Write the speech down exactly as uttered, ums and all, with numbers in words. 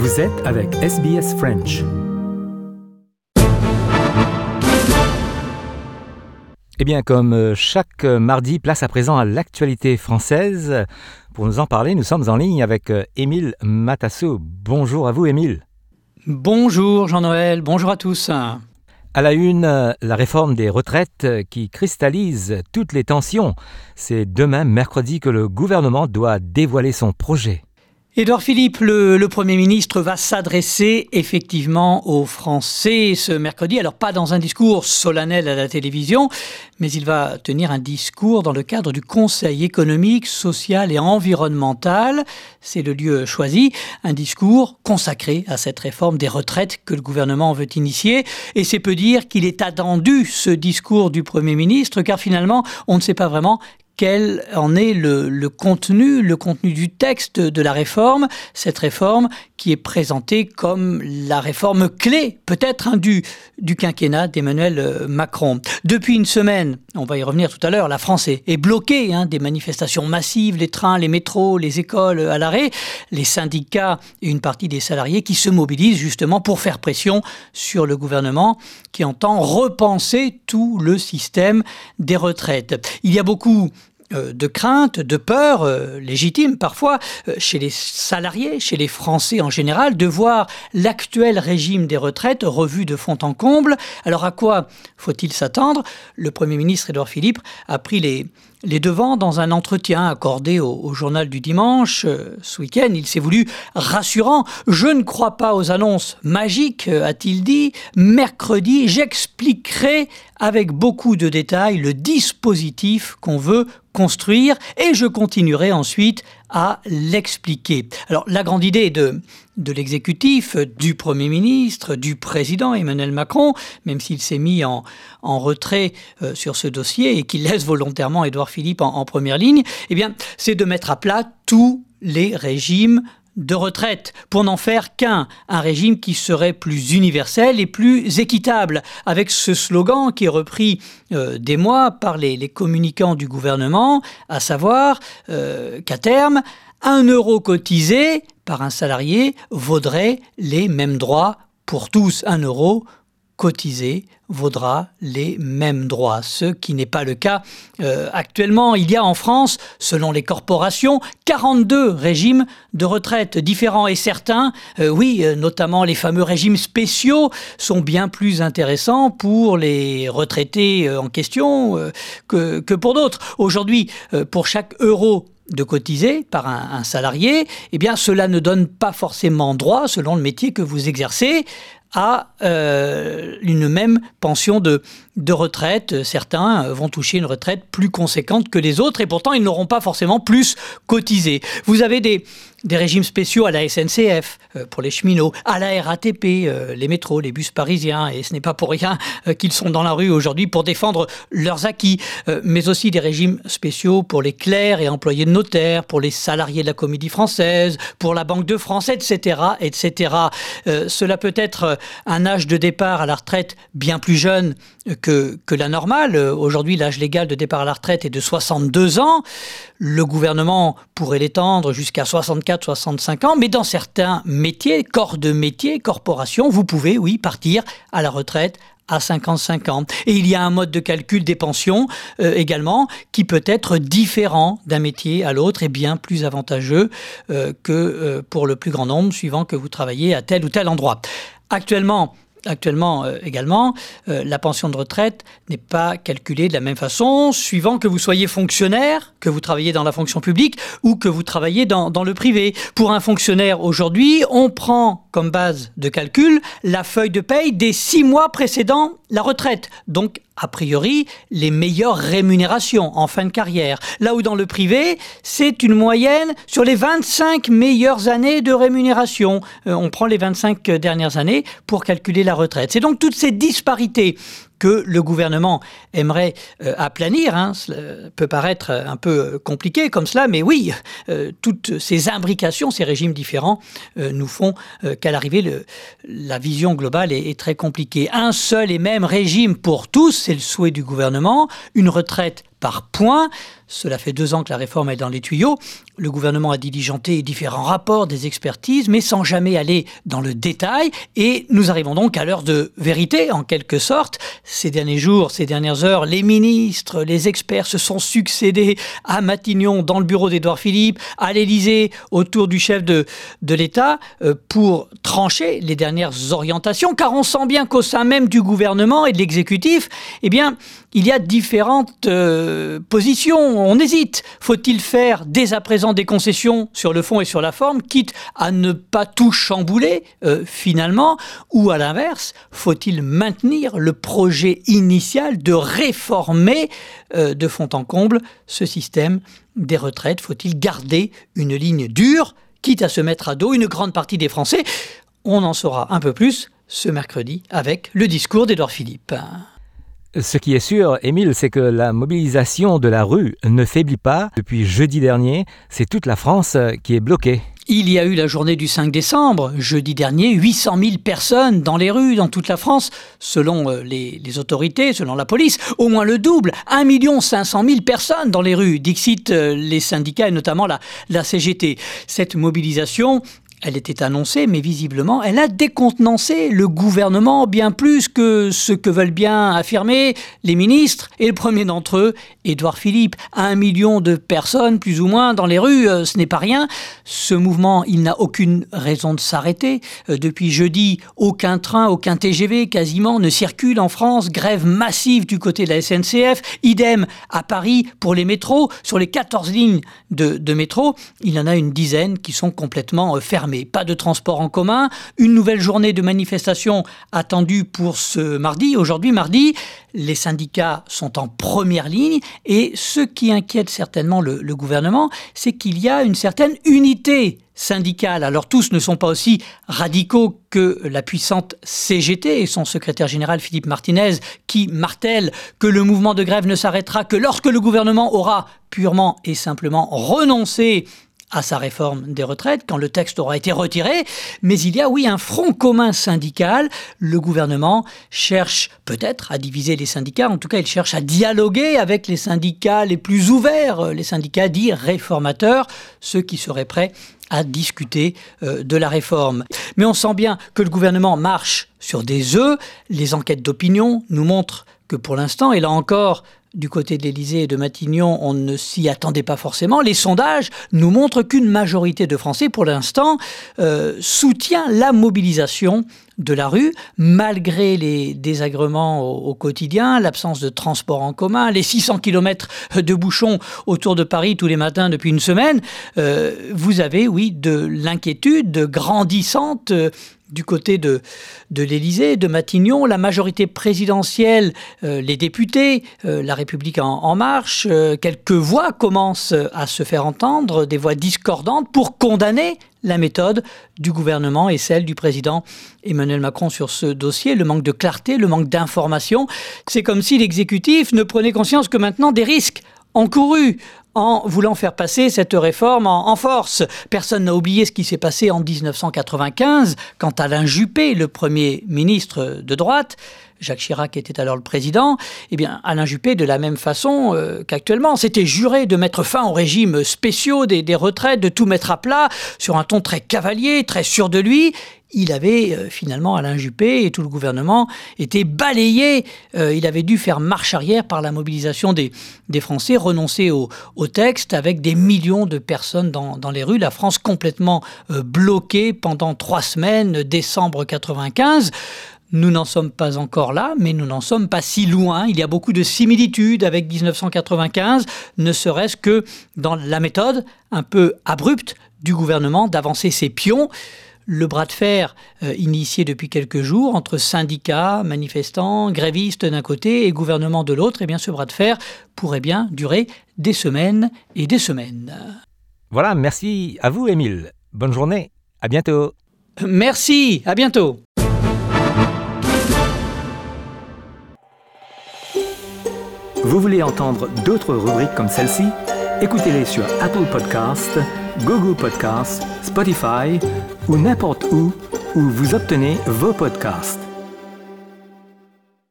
Vous êtes avec S B S French. Eh bien, comme chaque mardi, place à présent à l'actualité française. Pour nous en parler, nous sommes en ligne avec Émile Matasso. Bonjour à vous, Émile. Bonjour Jean-Noël, bonjour à tous. À la une, la réforme des retraites qui cristallise toutes les tensions. C'est demain, mercredi, que le gouvernement doit dévoiler son projet. Édouard Philippe, le, le Premier ministre, va s'adresser effectivement aux Français ce mercredi. Alors pas dans un discours solennel à la télévision, mais il va tenir un discours dans le cadre du Conseil économique, social et environnemental. C'est le lieu choisi, un discours consacré à cette réforme des retraites que le gouvernement veut initier. Et c'est peu dire qu'il est attendu, ce discours du Premier ministre, car finalement, on ne sait pas vraiment quel en est le, le contenu, le contenu du texte de la réforme, cette réforme qui est présentée comme la réforme clé, peut-être, hein, du, du quinquennat d'Emmanuel Macron. Depuis une semaine, on va y revenir tout à l'heure, la France est, est bloquée, hein, des manifestations massives, les trains, les métros, les écoles à l'arrêt, les syndicats et une partie des salariés qui se mobilisent justement pour faire pression sur le gouvernement qui entend repenser tout le système des retraites. Il y a beaucoup de crainte, de peur, euh, légitime parfois, euh, chez les salariés, chez les Français en général, de voir l'actuel régime des retraites revu de fond en comble. Alors à quoi faut-il s'attendre ? Le Premier ministre Édouard Philippe a pris les, les devants dans un entretien accordé au, au journal du dimanche. Euh, ce week-end, il s'est voulu rassurant. « Je ne crois pas aux annonces magiques », a-t-il dit. « Mercredi, j'expliquerai avec beaucoup de détails le dispositif qu'on veut construire et je continuerai ensuite à l'expliquer. » Alors, la grande idée de, de l'exécutif, du Premier ministre, du président Emmanuel Macron, même s'il s'est mis en, en retrait euh, sur ce dossier et qu'il laisse volontairement Édouard Philippe en, en première ligne, eh bien, c'est de mettre à plat tous les régimes de retraite, pour n'en faire qu'un, un régime qui serait plus universel et plus équitable, avec ce slogan qui est repris euh, des mois par les, les communicants du gouvernement, à savoir euh, qu'à terme, un euro cotisé par un salarié vaudrait les mêmes droits pour tous. Un euro cotisé vaudra les mêmes droits, ce qui n'est pas le cas euh, actuellement. Il y a en France, selon les corporations, quarante-deux régimes de retraite différents et certains, euh, oui, euh, notamment les fameux régimes spéciaux, sont bien plus intéressants pour les retraités euh, en question euh, que, que pour d'autres. Aujourd'hui, euh, pour chaque euro de cotiser par un, un salarié, eh bien, cela ne donne pas forcément droit, selon le métier que vous exercez, à euh, une même pension de, de retraite. Certains vont toucher une retraite plus conséquente que les autres et pourtant ils n'auront pas forcément plus cotisé. Vous avez des, des régimes spéciaux à la S N C F euh, pour les cheminots, à la R A T P, euh, les métros, les bus parisiens, et ce n'est pas pour rien euh, qu'ils sont dans la rue aujourd'hui pour défendre leurs acquis, euh, mais aussi des régimes spéciaux pour les clercs et employés de notaires, pour les salariés de la Comédie Française, pour la Banque de France, et cetera, et cetera. Euh, cela peut être un âge de départ à la retraite bien plus jeune que, que la normale. Aujourd'hui, l'âge légal de départ à la retraite est de soixante-deux ans. Le gouvernement pourrait l'étendre jusqu'à soixante-quatre soixante-cinq ans, mais dans certains métiers, corps de métier, corporations, vous pouvez, oui, partir à la retraite à cinquante-cinq ans. Et il y a un mode de calcul des pensions euh, également qui peut être différent d'un métier à l'autre et bien plus avantageux euh, que euh, pour le plus grand nombre, suivant que vous travaillez à tel ou tel endroit. Actuellement, Actuellement euh, également, euh, la pension de retraite n'est pas calculée de la même façon, suivant que vous soyez fonctionnaire, que vous travaillez dans la fonction publique ou que vous travaillez dans, dans le privé. Pour un fonctionnaire aujourd'hui, on prend comme base de calcul la feuille de paye des six mois précédant la retraite. Donc, a priori, les meilleures rémunérations en fin de carrière. Là où dans le privé, c'est une moyenne sur les vingt-cinq meilleures années de rémunération. Euh, on prend les vingt-cinq dernières années pour calculer la retraite. C'est donc toutes ces disparités que le gouvernement aimerait euh, aplanir. Hein. Cela peut paraître un peu compliqué comme cela, mais oui, euh, toutes ces imbrications, ces régimes différents euh, nous font euh, qu'à l'arrivée, le, la vision globale est, est très compliquée. Un seul et même régime pour tous, c'est le souhait du gouvernement, une retraite par points. Cela fait deux ans que la réforme est dans les tuyaux. Le gouvernement a diligenté différents rapports, des expertises, mais sans jamais aller dans le détail. Et nous arrivons donc à l'heure de vérité, en quelque sorte. Ces derniers jours, ces dernières heures, les ministres, les experts se sont succédés à Matignon, dans le bureau d'Édouard Philippe, à l'Élysée, autour du chef de, de l'État, euh, pour trancher les dernières orientations. Car on sent bien qu'au sein même du gouvernement et de l'exécutif, eh bien, il y a différentes euh, positions. On hésite. Faut-il faire dès à présent des concessions sur le fond et sur la forme, quitte à ne pas tout chambouler euh, finalement, ou à l'inverse, faut-il maintenir le projet initial de réformer euh, de fond en comble ce système des retraites? Faut-il garder une ligne dure, quitte à se mettre à dos une grande partie des Français? On en saura un peu plus ce mercredi avec le discours d'Édouard Philippe. Ce qui est sûr, Émile, c'est que la mobilisation de la rue ne faiblit pas. Depuis jeudi dernier, c'est toute la France qui est bloquée. Il y a eu la journée du cinq décembre, jeudi dernier, huit cent mille personnes dans les rues, dans toute la France, selon les, les autorités, selon la police, au moins le double, un million cinq cent mille personnes dans les rues, dixit les syndicats et notamment la, la C G T. Cette mobilisation, elle était annoncée, mais visiblement, elle a décontenancé le gouvernement bien plus que ce que veulent bien affirmer les ministres. Et le premier d'entre eux, Édouard Philippe, un million de personnes, plus ou moins, dans les rues, euh, ce n'est pas rien. Ce mouvement, il n'a aucune raison de s'arrêter. Euh, depuis jeudi, aucun train, aucun T G V quasiment ne circule en France. Grève massive du côté de la S N C F. Idem à Paris pour les métros. Sur les quatorze lignes de, de métro, il y en a une dizaine qui sont complètement euh, fermées. Pas de transport en commun, une nouvelle journée de manifestation attendue pour ce mardi. Aujourd'hui, mardi, les syndicats sont en première ligne et ce qui inquiète certainement le, le gouvernement, c'est qu'il y a une certaine unité syndicale. Alors tous ne sont pas aussi radicaux que la puissante C G T et son secrétaire général Philippe Martinez qui martèle que le mouvement de grève ne s'arrêtera que lorsque le gouvernement aura purement et simplement renoncé à sa réforme des retraites, quand le texte aura été retiré. Mais il y a, oui, un front commun syndical. Le gouvernement cherche peut-être à diviser les syndicats. En tout cas, il cherche à dialoguer avec les syndicats les plus ouverts, les syndicats dits réformateurs, ceux qui seraient prêts à discuter euh, de la réforme. Mais on sent bien que le gouvernement marche sur des œufs. Les enquêtes d'opinion nous montrent que pour l'instant, et là encore, du côté de l'Élysée et de Matignon, on ne s'y attendait pas forcément. Les sondages nous montrent qu'une majorité de Français, pour l'instant, euh, soutient la mobilisation de la rue, malgré les désagréments au, au quotidien, l'absence de transport en commun, les six cents kilomètres de bouchons autour de Paris tous les matins depuis une semaine. Euh, vous avez, oui, de l'inquiétude grandissante euh, du côté de, de l'Élysée, de Matignon, la majorité présidentielle, euh, les députés, euh, la République en, en marche, euh, quelques voix commencent à se faire entendre, des voix discordantes pour condamner la méthode du gouvernement et celle du président Emmanuel Macron sur ce dossier, le manque de clarté, le manque d'information. C'est comme si l'exécutif ne prenait conscience que maintenant des risques encourus en voulant faire passer cette réforme en, en force. Personne n'a oublié ce qui s'est passé en dix-neuf cent quatre-vingt-quinze, quand Alain Juppé, le premier ministre de droite, Jacques Chirac était alors le président, eh bien Alain Juppé, de la même façon euh, qu'actuellement, s'était juré de mettre fin aux régimes spéciaux des, des retraites, de tout mettre à plat, sur un ton très cavalier, très sûr de lui. Il avait euh, finalement, Alain Juppé et tout le gouvernement étaient balayés. Euh, il avait dû faire marche arrière par la mobilisation des, des Français, renoncer au, au texte avec des millions de personnes dans, dans les rues. La France complètement euh, bloquée pendant trois semaines, décembre quatre-vingt-quinze. Nous n'en sommes pas encore là, mais nous n'en sommes pas si loin. Il y a beaucoup de similitudes avec dix-neuf cent quatre-vingt-quinze, ne serait-ce que dans la méthode un peu abrupte du gouvernement d'avancer ses pions. Le bras de fer euh, initié depuis quelques jours entre syndicats, manifestants, grévistes d'un côté et gouvernement de l'autre, eh bien ce bras de fer pourrait bien durer des semaines et des semaines. Voilà, merci à vous, Émile. Bonne journée, à bientôt. Merci, à bientôt. Vous voulez entendre d'autres rubriques comme celle-ci? Écoutez-les sur Apple Podcasts, Google Podcasts, Spotify ou n'importe où où vous obtenez vos podcasts.